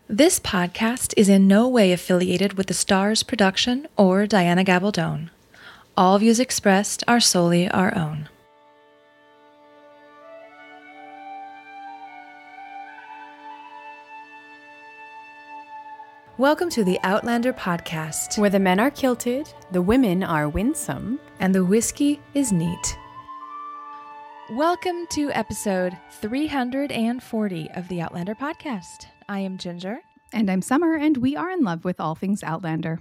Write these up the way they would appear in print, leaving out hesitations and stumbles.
This podcast is in no way affiliated with the Stars production or Diana Gabaldon. All views expressed are solely our own. Welcome to the Outlander podcast, where the men are kilted, the women are winsome, and the whiskey is neat. Welcome to episode 340 of the Outlander podcast. I am Ginger. And I'm Summer, and we are in love with all things Outlander.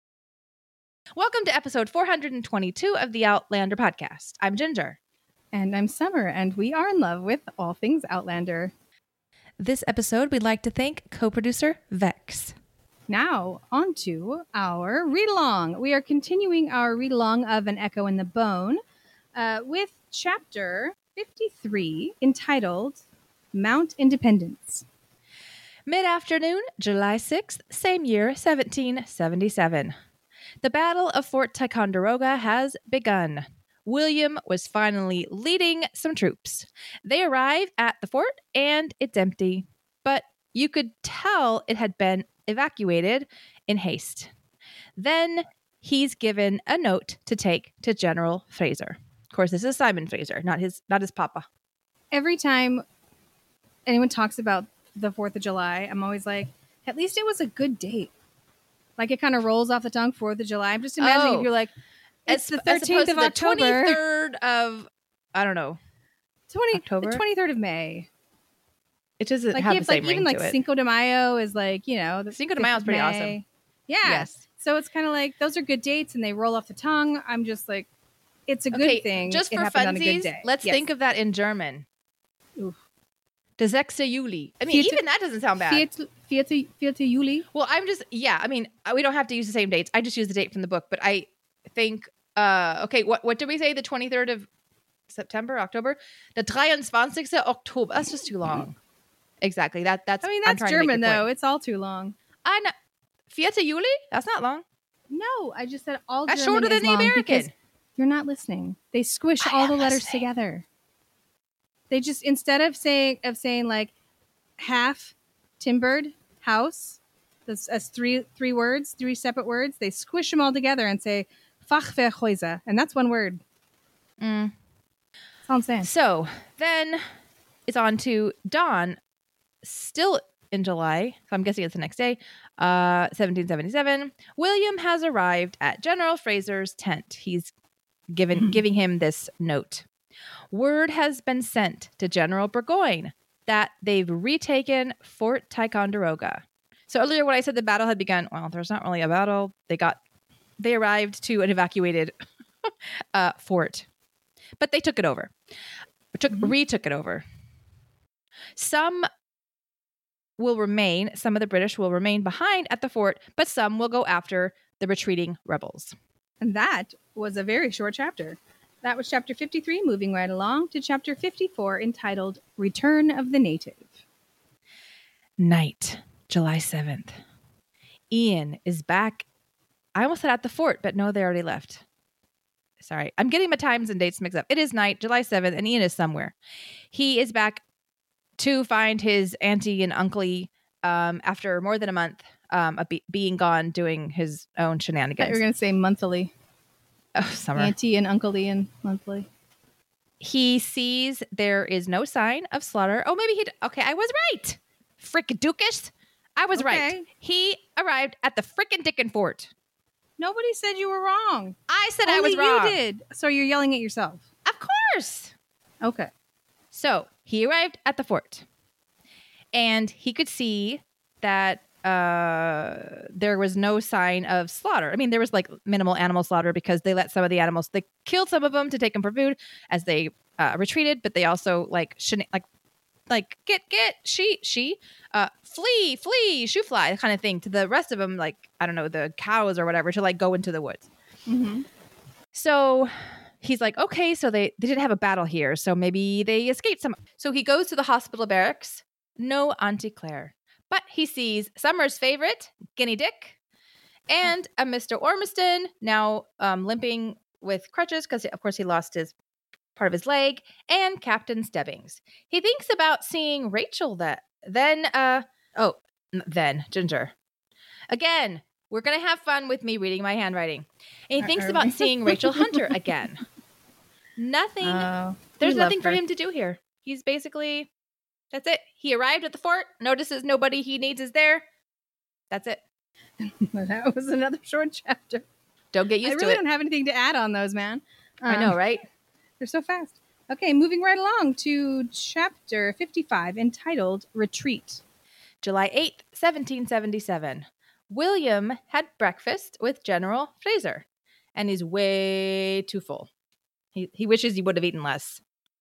Welcome to episode 422 of the Outlander podcast. I'm Ginger. And I'm Summer, and we are in love with all things Outlander. This episode, we'd like to thank co-producer Vex. Now, on to our read-along. We are continuing our read-along of An Echo in the Bone with chapter 53, entitled Mount Independence. Mid-afternoon, July 6th, same year, 1777. The Battle of Fort Ticonderoga has begun. William was finally leading some troops. They arrive at the fort, and it's empty. But you could tell it had been evacuated in haste. Then he's given a note to take to General Fraser. Of course, this is Simon Fraser, not his papa. Every time anyone talks about the 4th of July, I'm always like, at least it was a good date. Like, it kind of rolls off the tongue, 4th of July. I'm just imagining if you're like, it's the 13th of October. The 23rd of, I don't know, October? The 23rd of May. It doesn't like, have the same ring even to like it. Cinco de Mayo is like, you know. Cinco de Mayo is pretty awesome. Yeah. Yes. So it's kind of like, those are good dates and they roll off the tongue. I'm just like, it's a good thing. Just it for happened on a good funsies, day. let's think of that in German. Oof. The 6. Juli. I mean, even that doesn't sound bad. 4. Juli. Well, I mean, we don't have to use the same dates. I just use the date from the book. But I think, what did we say? The 23rd of September, October? The 23. October. That's just too long. Exactly. That's German, though. It's all too long. I know. 4. Juli? That's not long. No, I just said all That's German shorter than the American. You're not listening. They squish all the letters together. They just, instead of saying like half timbered house, as three words, 3 separate words, they squish them all together and say Fachwerkhäuser, and that's one word. That's all I'm saying. So then it's on to dawn, still in July. So I'm guessing it's the next day. 1777. William has arrived at General Fraser's tent. He's giving him this note. Word has been sent to General Burgoyne that they've retaken Fort Ticonderoga. So earlier when I said the battle had begun, well, there's not really a battle. They arrived to an evacuated fort, but they took it over. Retook it over. Some will remain. Some of the British will remain behind at the fort, but some will go after the retreating rebels. And that was a very short chapter. That was chapter 53, moving right along to chapter 54, entitled Return of the Native. Night, July 7th. Ian is back. I almost said at the fort, but no, they already left. Sorry, I'm getting my times and dates mixed up. It is night, July 7th, and Ian is somewhere. He is back to find his auntie and uncle after more than a month of being gone doing his own shenanigans. I thought you were going to say monthly. Oh, Summer. Auntie and Uncle Ian monthly. He sees there is no sign of slaughter. Oh, maybe I was right. Frickadookis. I was right. He arrived at the frickin' Dickin' Fort. Nobody said you were wrong. I said I was wrong. You did. So you're yelling at yourself. Of course. Okay. So he arrived at the fort. And he could see that there was no sign of slaughter. I mean, there was like minimal animal slaughter because they let some of the animals, they killed some of them to take them for food as they retreated, but they also flee, shoo fly kind of thing to the rest of them, like, I don't know, the cows or whatever, to like go into the woods. Mm-hmm. So he's like, okay, so they didn't have a battle here, so maybe they escaped some. So he goes to the hospital barracks. No Auntie Claire. But he sees Summer's favorite, Guinea Dick, and a Mr. Ormiston, now limping with crutches because, of course, he lost his part of his leg, and Captain Stebbings. He thinks about seeing Rachel then, Then Ginger. Again, we're going to have fun with me reading my handwriting. And he thinks about seeing Rachel Hunter again. Nothing. There's nothing for him to do here. He's basically, that's it. He arrived at the fort, notices nobody he needs is there. That's it. That was another short chapter. Don't get used to it. I really don't have anything to add on those, man. I know, right? They're so fast. Okay, moving right along to chapter 55, entitled Retreat. July 8th, 1777. William had breakfast with General Fraser, and he's way too full. He wishes he would have eaten less.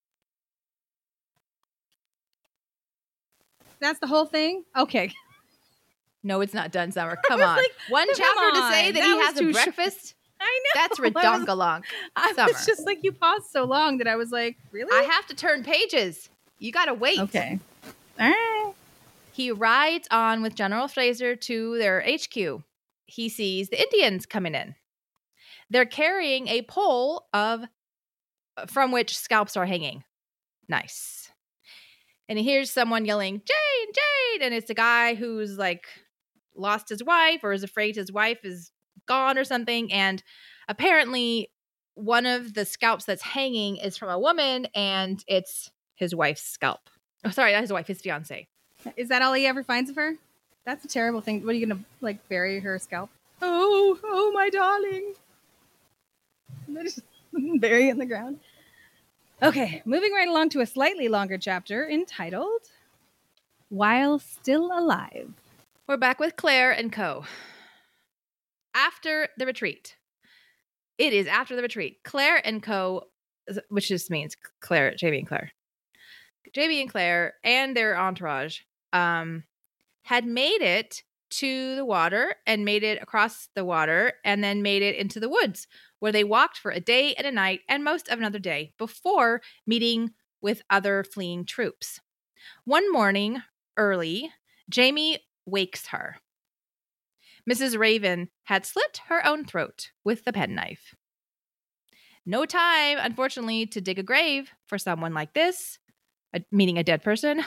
That's the whole thing? Okay. No, it's not done, Summer. Come on. Like, one chapter to say that he has a breakfast? I know. That's redonkulonk. I was just like, you paused so long that I was like, really? I have to turn pages. You got to wait. Okay. All right. He rides on with General Fraser to their HQ. He sees the Indians coming in. They're carrying a pole from which scalps are hanging. Nice. And he hears someone yelling, Jane, Jane! And it's a guy who's like lost his wife or is afraid his wife is gone or something. And apparently one of the scalps that's hanging is from a woman and it's his wife's scalp. Oh, sorry, not his wife, his fiance. Is that all he ever finds of her? That's a terrible thing. What are you going to like bury her scalp? Oh, my darling. And then just bury it in the ground. Okay, moving right along to a slightly longer chapter entitled While Still Alive. We're back with Claire and co. After the retreat. It is after the retreat. Claire and co, which just means Claire, Jamie and Claire. Jamie and Claire and their entourage had made it to the water and made it across the water and then made it into the woods where they walked for a day and a night and most of another day before meeting with other fleeing troops. One morning early, Jamie wakes her. Mrs. Raven had slit her own throat with the penknife. No time, unfortunately, to dig a grave for someone like this. Meaning a dead person.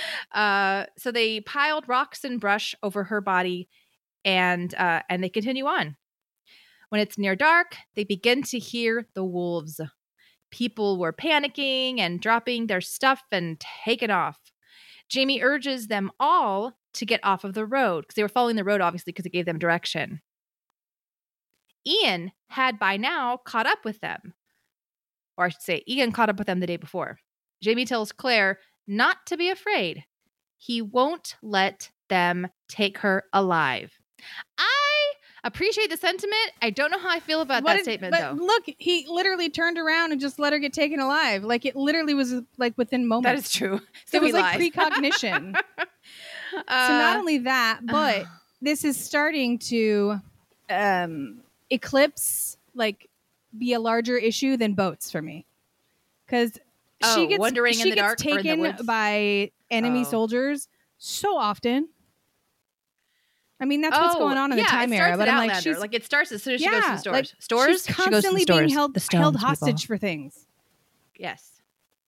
So they piled rocks and brush over her body and they continue on. When it's near dark, they begin to hear the wolves. People were panicking and dropping their stuff and taking off. Jamie urges them all to get off of the road because they were following the road, obviously, because it gave them direction. Ian had by now caught up with them. Or I should say, Ian caught up with them the day before. Jamie tells Claire not to be afraid. He won't let them take her alive. I appreciate the sentiment. I don't know how I feel about that statement, though. Look, he literally turned around and just let her get taken alive. Like, it literally was like within moments. That is true. So it was like precognition. So not only that, but this is starting to eclipse, like, be a larger issue than boats for me. Because she gets wandering in the dark taken or in the woods? by enemy soldiers so often. I mean, that's what's going on in the time era. But I'm like, like it starts as soon as she goes to the stores. Like, Stores? She's constantly being held hostage for things. Yes.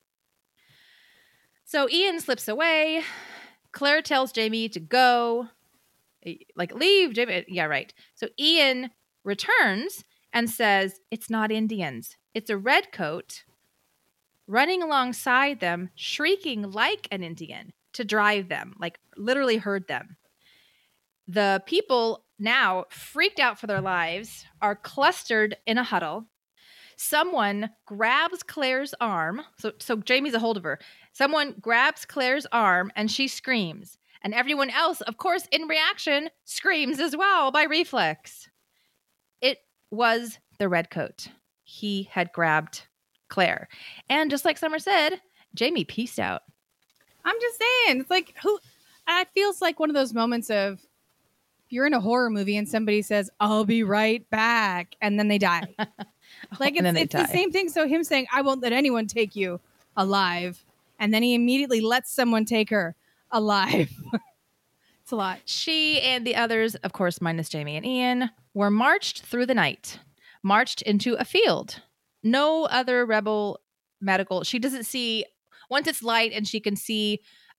So Ian slips away. Claire tells Jamie to go. Like, leave, Jamie. Yeah, right. So Ian returns and says, it's not Indians. It's a redcoat running alongside them, shrieking like an Indian to drive them, like literally herd them. The people now, freaked out for their lives, are clustered in a huddle. Someone grabs Claire's arm. So Jamie's a hold of her. Someone grabs Claire's arm and she screams. And everyone else, of course, in reaction, screams as well by reflex. It was the redcoat. He had grabbed Claire. And just like Summer said, Jamie peaced out. I'm just saying, it's like, it feels like one of those moments of, if you're in a horror movie and somebody says, I'll be right back, and then they die. Like, it's the same thing. So him saying, I won't let anyone take you alive. And then he immediately lets someone take her alive. It's a lot. She and the others, of course, minus Jamie and Ian, were marched through the night, marched into a field. No other rebel medical. She doesn't see, once it's light and she can see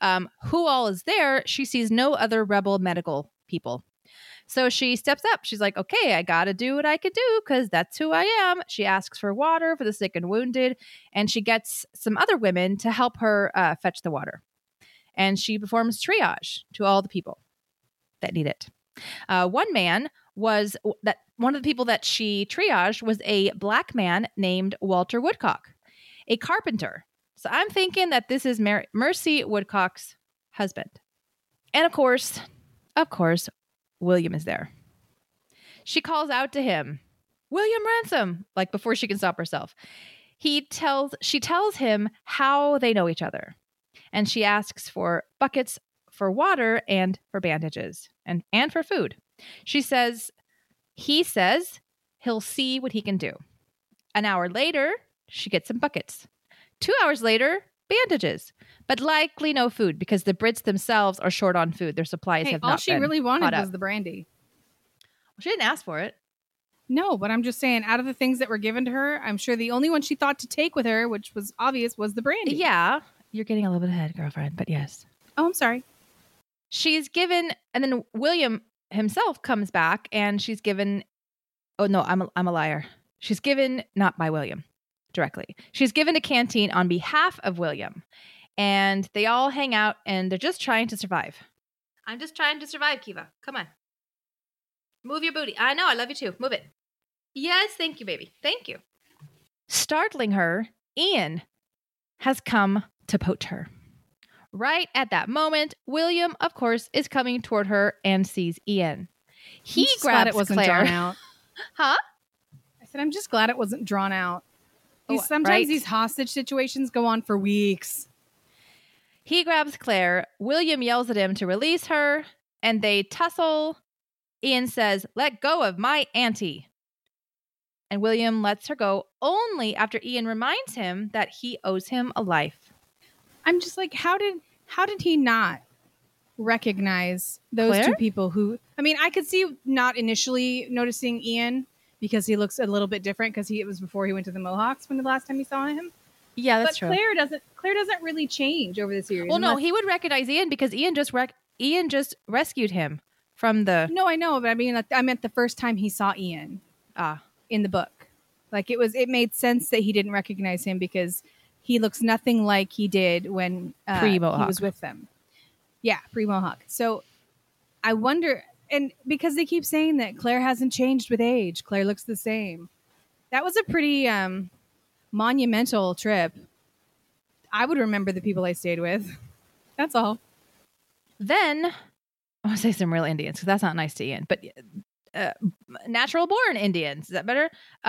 who all is there, she sees no other rebel medical people. So she steps up. She's like, okay, I got to do what I could do because that's who I am. She asks for water for the sick and wounded, and she gets some other women to help her fetch the water. And she performs triage to all the people that need it. One of the people that she triaged was a black man named Walter Woodcock, a carpenter. So I'm thinking that this is Mercy Woodcock's husband. And of course, William is there. She calls out to him, William Ransom, like before she can stop herself. She tells him how they know each other. And she asks for buckets for water and for bandages and for food. He says he'll see what he can do. An hour later, she gets some buckets. 2 hours later, bandages, but likely no food because the Brits themselves are short on food. Their supplies have not been all she really wanted was up. the brandy. Well, she didn't ask for it. No, but I'm just saying, out of the things that were given to her, I'm sure the only one she thought to take with her, which was obvious, was the brandy. Yeah, you're getting a little bit ahead, girlfriend, but yes. Oh, I'm sorry. She's given, and then William himself comes back, and she's given. Oh no, I'm a liar. She's given not by William directly. She's given a canteen on behalf of William, and they all hang out, and they're just trying to survive. I'm just trying to survive, Kiva. Come on, move your booty. I know, I love you too. Move it. Yes, thank you, baby. Thank you. Startling her, Ian has come to poach her. Right at that moment, William, of course, is coming toward her and sees Ian. He grabs it wasn't Claire. Drawn out. Huh? I said, I'm just glad it wasn't drawn out. Sometimes right? These hostage situations go on for weeks. He grabs Claire. William yells at him to release her, and they tussle. Ian says, let go of my auntie. And William lets her go only after Ian reminds him that he owes him a life. I'm just like, how did he not recognize those Claire? two people who, I mean, I could see not initially noticing Ian because he looks a little bit different because it was before he went to the Mohawks when the last time he saw him. Yeah, that's true. Claire doesn't really change over the series. Well, no, he would recognize Ian because Ian just rescued him from the. No, I know, but I mean, I meant the first time he saw Ian. In the book, like it made sense that he didn't recognize him because he looks nothing like he did when he was with them. Yeah, pre-Mohawk. So I wonder, and because they keep saying that Claire hasn't changed with age, Claire looks the same. That was a pretty monumental trip. I would remember the people I stayed with. That's all. Then I want to say some real Indians because that's not nice to Ian, but natural born Indians, is that better?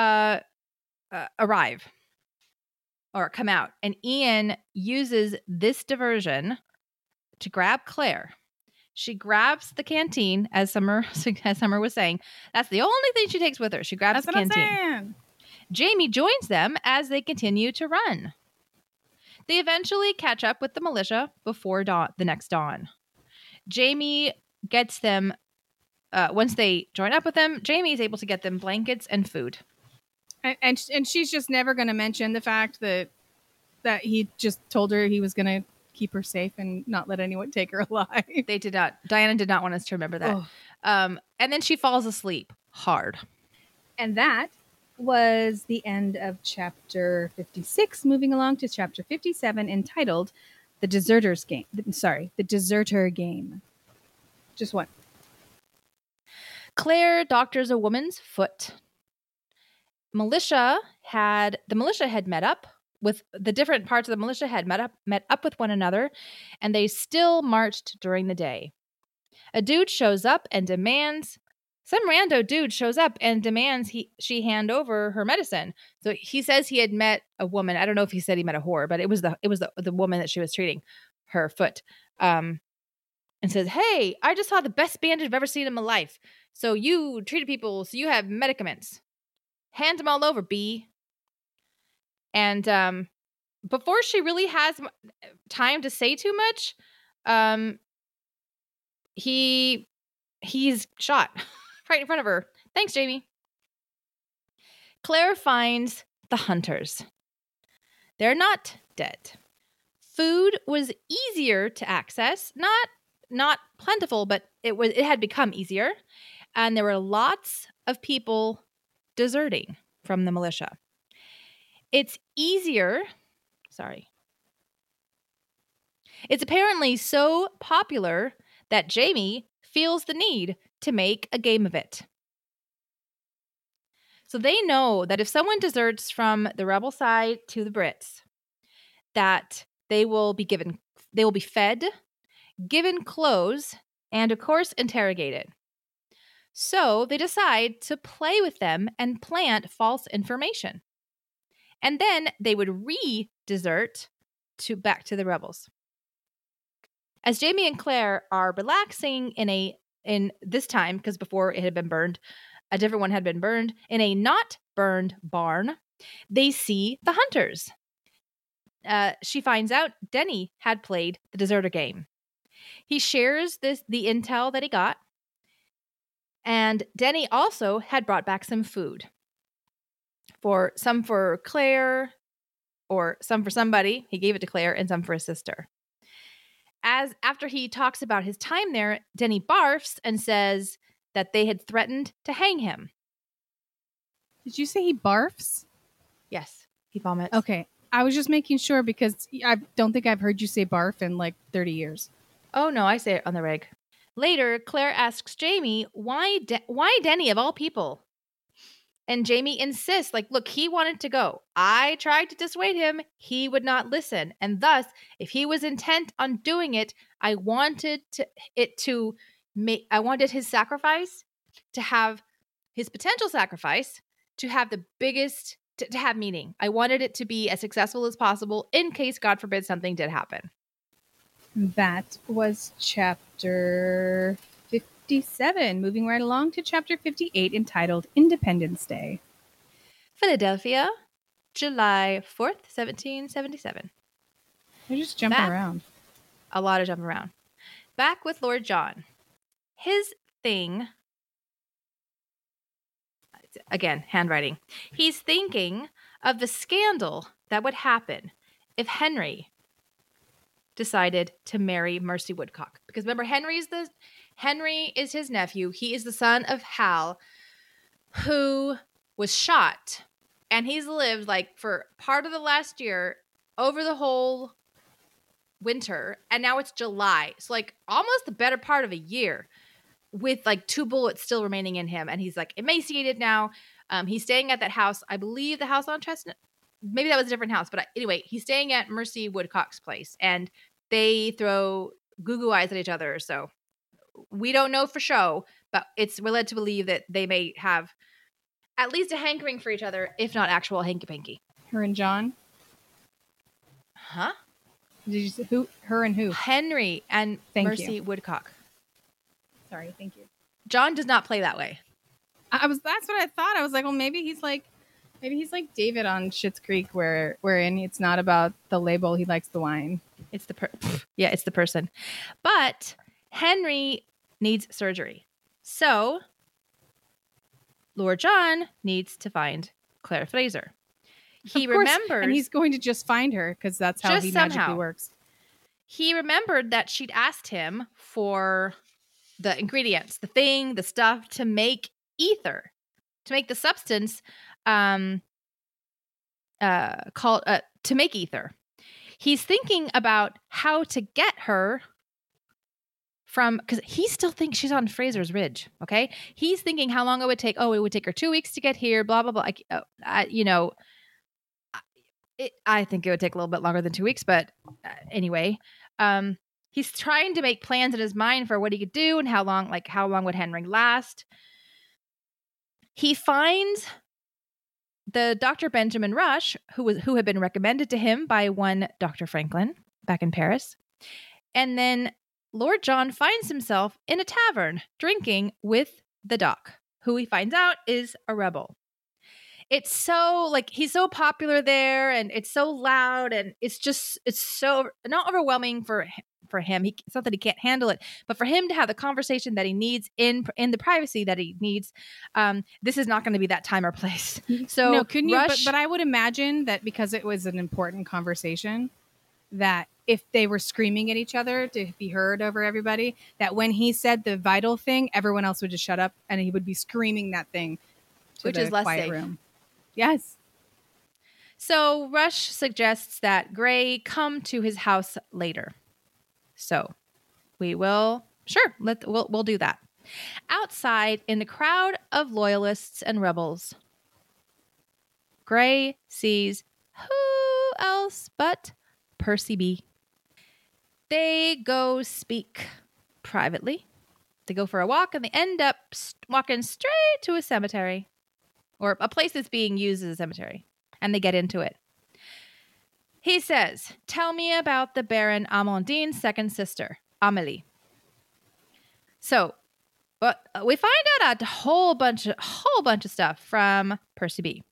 Arrive or come out. And Ian uses this diversion to grab Claire. She grabs the canteen, as Summer was saying. That's the only thing she takes with her. She grabs the canteen. Jamie joins them as they continue to run. They eventually catch up with the militia before the next dawn. Jamie gets them. Once they join up with them, Jamie is able to get them blankets and food. And she's just never going to mention the fact that he just told her he was going to keep her safe and not let anyone take her alive. They did not. Diana did not want us to remember that. Oh. And then she falls asleep hard. And that was the end of chapter 56. Moving along to chapter 57, entitled The Deserter Game. Just one. Claire doctors a woman's foot. The militia had met up with the different parts of the militia had met up with one another, and they still marched during the day. A dude shows up and demands some rando dude shows up and demands she hand over her medicine. So he says he had met a woman. I don't know if he said he met a whore, but it was the woman that she was treating her foot. And says, "Hey, I just saw the best bandage I've ever seen in my life. So you treated people, so you have medicaments. Hand them all over, B." And before she really has time to say too much, he's shot right in front of her. Thanks, Jamie. Claire finds the hunters. They're not dead. Food was easier to access, not plentiful, but it had become easier, and there were lots of people deserting from the militia. It's apparently so popular that Jaime feels the need to make a game of it. So they know that if someone deserts from the rebel side to the Brits, that they will be fed, given clothes, and of course interrogated. So they decide to play with them and plant false information. And then they would re-desert back to the rebels. As Jaime and Claire are relaxing in this time, because before it had been burned, a different one had been burned, in a not burned barn, they see the hunters. She finds out Denny had played the deserter game. He shares the intel that he got, and Denny also had brought back some food. Some for Claire, or some for somebody. He gave it to Claire, and some for his sister. After he talks about his time there, Denny barfs and says that they had threatened to hang him. Did you say he barfs? Yes, he vomits. Okay. I was just making sure because I don't think I've heard you say barf in like 30 years. Oh, no, I say it on the reg. Later, Claire asks Jaime, why Denny of all people? And Jaime insists, look, he wanted to go. I tried to dissuade him. He would not listen. And thus, if he was intent on doing it, I wanted his sacrifice to have his potential sacrifice to have the biggest, to have meaning. I wanted it to be as successful as possible in case, God forbid, something did happen. That was chapter 57. Moving right along to chapter 58, entitled Independence Day. Philadelphia, July 4th, 1777. They're just jumping around. A lot of jumping around. Back with Lord John. His thing, again, handwriting. He's thinking of the scandal that would happen if Henry decided to marry Mercy Woodcock. Because remember, Henry is his nephew. He is the son of Hal, who was shot. And he's lived for part of the last year over the whole winter. And now it's July. So almost the better part of a year with 2 bullets still remaining in him. And he's emaciated now. He's staying at that house. I believe the house on Chestnut. Maybe that was a different house. But anyway, he's staying at Mercy Woodcock's place. And they throw goo eyes at each other. So we don't know for sure, but we're led to believe that they may have at least a hankering for each other, if not actual hanky-panky. Her and John? Huh? Did you say who? Her and who? Henry and Mercy Woodcock. Sorry, thank you. John does not play that way. That's what I thought. I was like, well, maybe he's like David on Schitt's Creek, wherein it's not about the label, he likes the wine. It's the person. But Henry needs surgery. So Lord John needs to find Claire Fraser. He remembers. And he's going to just find her because that's how he magically works. He remembered that she'd asked him for the ingredients, the stuff to make ether, to make the substance called to make ether. He's thinking about how to get her because he still thinks she's on Fraser's Ridge. Okay. He's thinking how long it would take. Oh, it would take her 2 weeks to get here, blah, blah, blah. I think it would take a little bit longer than 2 weeks, but anyway, he's trying to make plans in his mind for what he could do and how long would Henry last. He finds the Dr. Benjamin Rush, who had been recommended to him by one Dr. Franklin back in Paris. And then Lord John finds himself in a tavern drinking with the doc, who he finds out is a rebel. It's so he's so popular there, and it's so loud, and it's so not overwhelming for him. It's not that he can't handle it, but for him to have the conversation that he needs in the privacy that he needs, this is not going to be that time or place. So no, couldn't Rush, you? But I would imagine that because it was an important conversation, that if they were screaming at each other to be heard over everybody, that when he said the vital thing, everyone else would just shut up and he would be screaming that thing to Which the is less quiet safe. room. Yes. So Rush suggests that Gray come to his house later. So we will, sure, we'll do that. Outside, in the crowd of loyalists and rebels, Gray sees who else but Percy B. They go speak privately. They go for a walk and they end up walking straight to a cemetery, or a place that's being used as a cemetery, and they get into it. He says, "Tell me about the Baron Amondine's second sister, Amélie." So, but we find out a whole bunch of stuff from Percy B.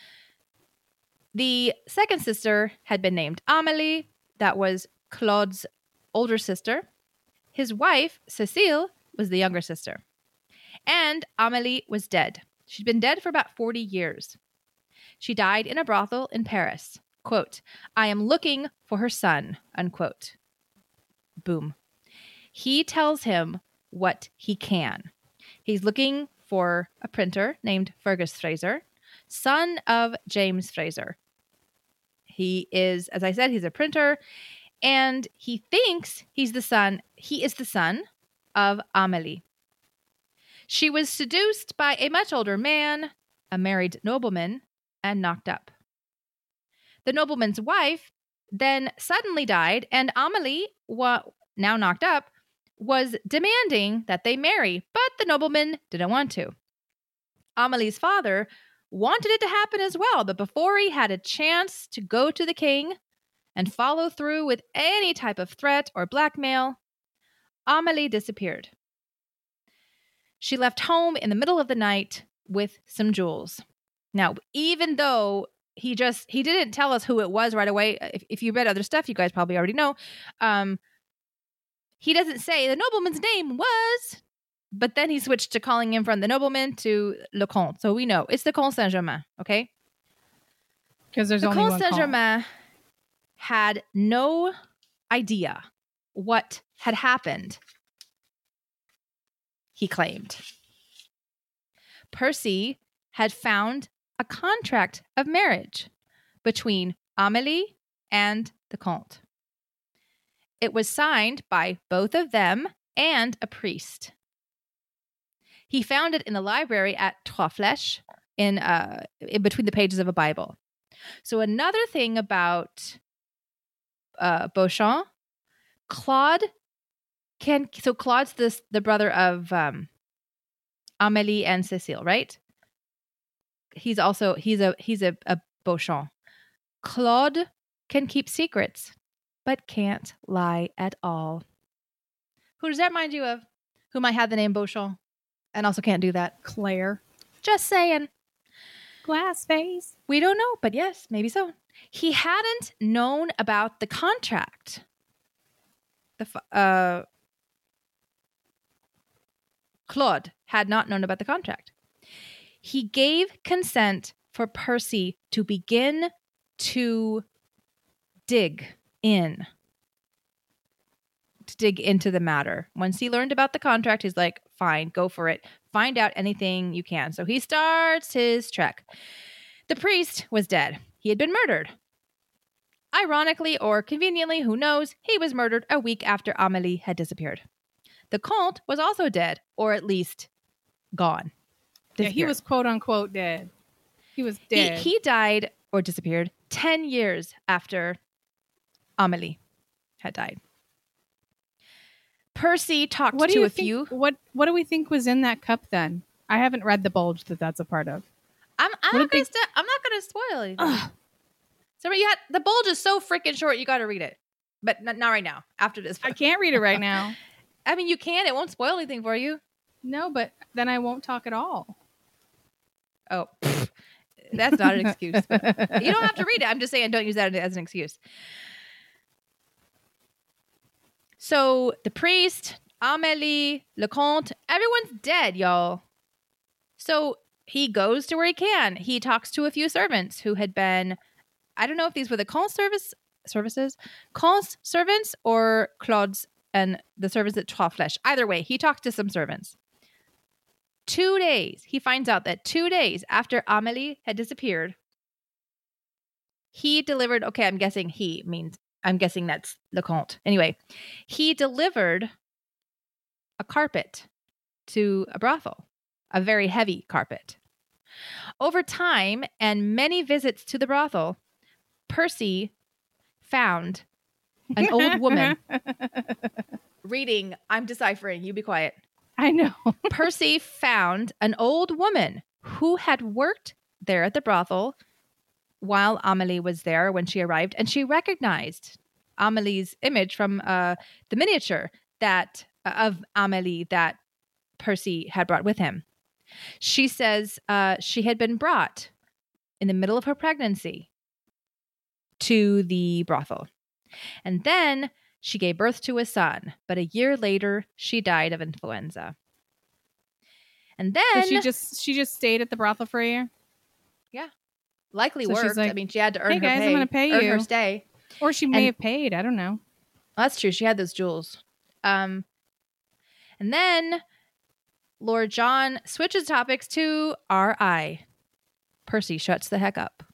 The second sister had been named Amélie. That was Claude's older sister. His wife, Cécile, was the younger sister. And Amélie was dead. She'd been dead for about 40 years. She died in a brothel in Paris. Quote, "I am looking for her son," unquote. Boom. He tells him what he can. He's looking for a printer named Fergus Fraser, son of James Fraser. He is, as I said, he's a printer, and he thinks he is the son of Amélie. She was seduced by a much older man, a married nobleman, and knocked up. The nobleman's wife then suddenly died, and Amélie, now knocked up, was demanding that they marry, but the nobleman didn't want to. Amélie's father wanted it to happen as well, but before he had a chance to go to the king and follow through with any type of threat or blackmail, Amélie disappeared. She left home in the middle of the night with some jewels. Now, even though he didn't tell us who it was right away. If you read other stuff, you guys probably already know. He doesn't say the nobleman's name was, but then he switched to calling him from the nobleman to Le Comte. So we know it's the Comte Saint-Germain, okay? Because there's only one. The Comte Saint-Germain had no idea what had happened, he claimed. Percy had found a contract of marriage between Amélie and the Comte. It was signed by both of them and a priest. He found it in the library at Trois Flèches in between the pages of a Bible. So another thing about Beauchamp, Claude's the brother of Amélie and Cécile, right? He's a Beauchamp. Claude can keep secrets, but can't lie at all. Who does that remind you of? Who might have the name Beauchamp and also can't do that? Claire. Just saying. Glass face. We don't know, but yes, maybe so. He hadn't known about the contract. Claude had not known about the contract. He gave consent for Percy to begin to dig into the matter. Once he learned about the contract, he's like, fine, go for it. Find out anything you can. So he starts his trek. The priest was dead. He had been murdered. Ironically or conveniently, who knows, he was murdered a week after Amélie had disappeared. The Comte was also dead, or at least gone. Yeah, he was quote unquote dead. He was dead. He died or disappeared 10 years after Amélie had died. Percy talked to a few. What do we think was in that cup then? I haven't read the bulge that's a part of. I'm not going to spoil anything. So the bulge is so freaking short. You got to read it, but not right now. After this, I can't read it right now. I mean, you can. It won't spoil anything for you. No, but then I won't talk at all. Oh, that's not an excuse. But you don't have to read it. I'm just saying, don't use that as an excuse. So the priest, Amélie, Le Comte, everyone's dead, y'all. So he goes to where he can. He talks to a few servants who had been, I don't know if these were the Comte services. Caun's servants or Claude's and the servants at Trois Flèches. Either way, he talked to some servants. 2 days. He finds out that 2 days after Amélie had disappeared, he delivered, okay, I'm guessing that's Lecomte. Anyway, he delivered a carpet to a brothel, a very heavy carpet. Over time and many visits to the brothel, Percy found an old woman reading, I'm deciphering, you be quiet. I know. Percy found an old woman who had worked there at the brothel while Amélie was there when she arrived, and she recognized Amélie's image from the miniature of Amélie that Percy had brought with him. She says she had been brought in the middle of her pregnancy to the brothel. And then she gave birth to a son, but a year later she died of influenza. And then so she just stayed at the brothel for a year? Yeah. Likely So she's worked. like, I mean, she had to earn hey her guys, pay. I'm gonna pay earn you. her stay. Or she may have paid. I don't know. Well, that's true. She had those jewels. And then Lord John switches topics to R.I. Percy shuts the heck up.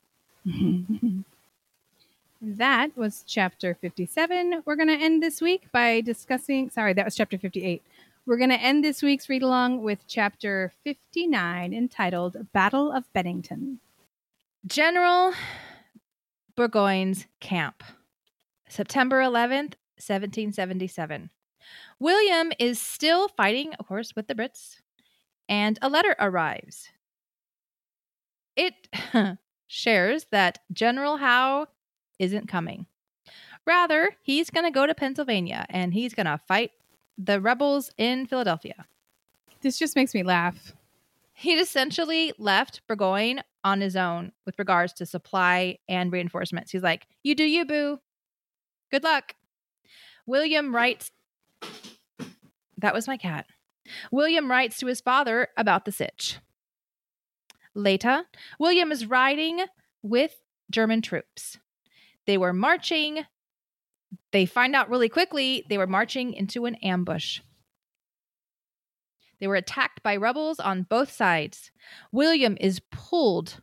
That was chapter 57. We're going to end this week by discussing... Sorry, that was chapter 58. We're going to end this week's read-along with chapter 59, entitled Battle of Bennington. General Burgoyne's camp. September 11th, 1777. William is still fighting, of course, with the Brits, and a letter arrives. It shares that General Howe isn't coming. Rather, he's going to go to Pennsylvania, and he's going to fight the rebels in Philadelphia. This just makes me laugh. He'd essentially left Burgoyne on his own with regards to supply and reinforcements. He's like, you do you, boo. Good luck. William writes... That was my cat. William writes to his father about the sitch. Later, William is riding with German troops. They were marching. They find out really quickly they were marching into an ambush. They were attacked by rebels on both sides. William is pulled.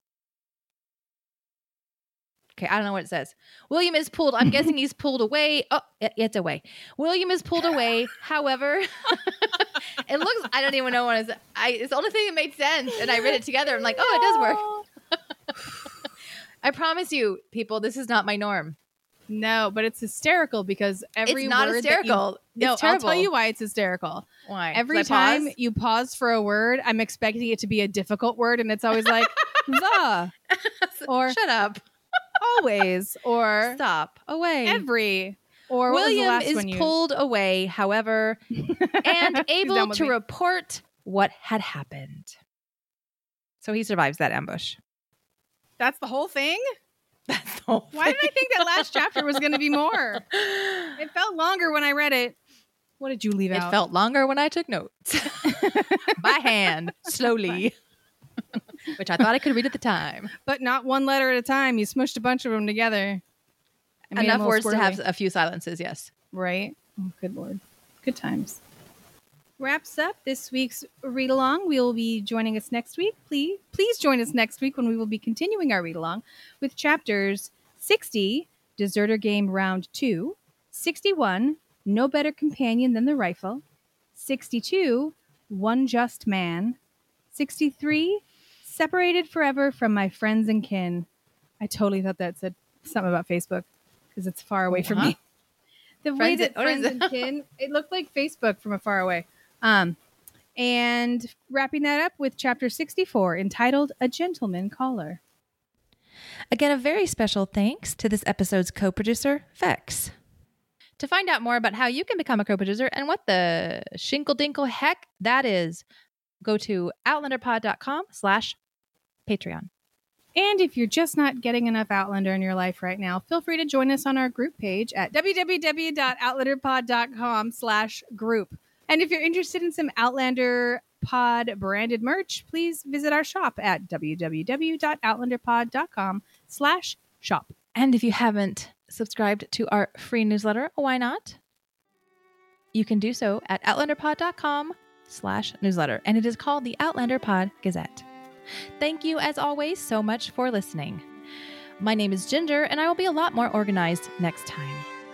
Okay, I don't know what it says. William is pulled. I'm guessing he's pulled away. Oh, it's away. William is pulled away. However, it looks, I don't even know what it is. It's the only thing that made sense. And I read it together. I'm like, oh, it does work. I promise you, people, this is not my norm. No, but it's hysterical because every it's not word hysterical. No, it's terrible. I'll tell you why it's hysterical. Why? Every time you pause for a word, I'm expecting it to be a difficult word, and it's always like the or shut up, always or stop away, every or William is pulled away, however, and able to report what had happened. So he survives that ambush. That's the whole thing? That's the whole Why thing. did I think that last chapter was going to be more? It felt longer when I read it. What did you leave out? It felt longer when I took notes. By hand, slowly. Which I thought I could read at the time. But not one letter at a time. You smushed a bunch of them together. Enough words to have a few silences, yes. Right? Oh, good Lord. Good times. Wraps up this week's read-along. We will be joining us next week. Please join us next week when we will be continuing our read-along with chapters 60, Deserter Game Round 2, 61, No Better Companion Than the Rifle, 62, One Just Man, 63, Separated Forever from My Friends and Kin. I totally thought that said something about Facebook because it's far away from me. The way that friends and kin, it looked like Facebook from afar away. And wrapping that up with chapter 64, entitled A Gentleman Caller. Again, a very special thanks to this episode's co-producer, Vex. To find out more about how you can become a co-producer and what the shinkle-dinkle heck that is, go to outlanderpod.com/Patreon. And if you're just not getting enough Outlander in your life right now, feel free to join us on our group page at www.outlanderpod.com/group. And if you're interested in some Outlander Pod branded merch, please visit our shop at www.outlanderpod.com/shop. And if you haven't subscribed to our free newsletter, why not? You can do so at outlanderpod.com/newsletter, and it is called the Outlander Pod Gazette. Thank you, as always, so much for listening. My name is Ginger, and I will be a lot more organized next time.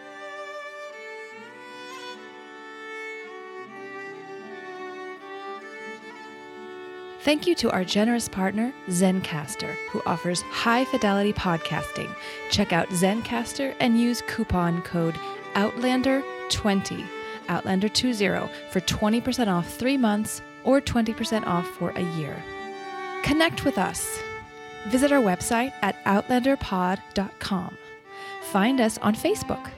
Thank you to our generous partner, Zencastr, who offers high-fidelity podcasting. Check out Zencastr and use coupon code OUTLANDER20, Outlander20, for 20% off 3 months or 20% off for a year. Connect with us. Visit our website at outlanderpod.com. Find us on Facebook,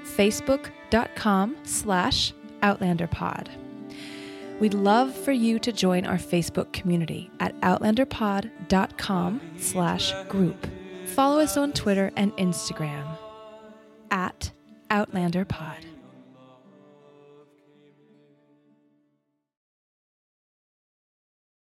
facebook.com/outlanderpod. We'd love for you to join our Facebook community at outlanderpod.com/group. Follow us on Twitter and Instagram at OutlanderPod.